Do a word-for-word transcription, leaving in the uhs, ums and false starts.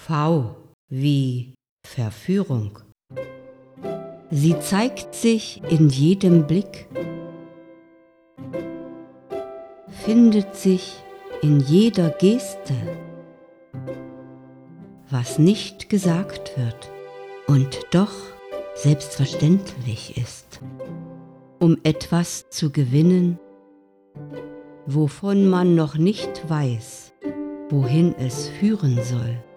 V wie Verführung. Sie zeigt sich in jedem Blick, findet sich in jeder Geste, was nicht gesagt wird und doch selbstverständlich ist, um etwas zu gewinnen, wovon man noch nicht weiß, wohin es führen soll.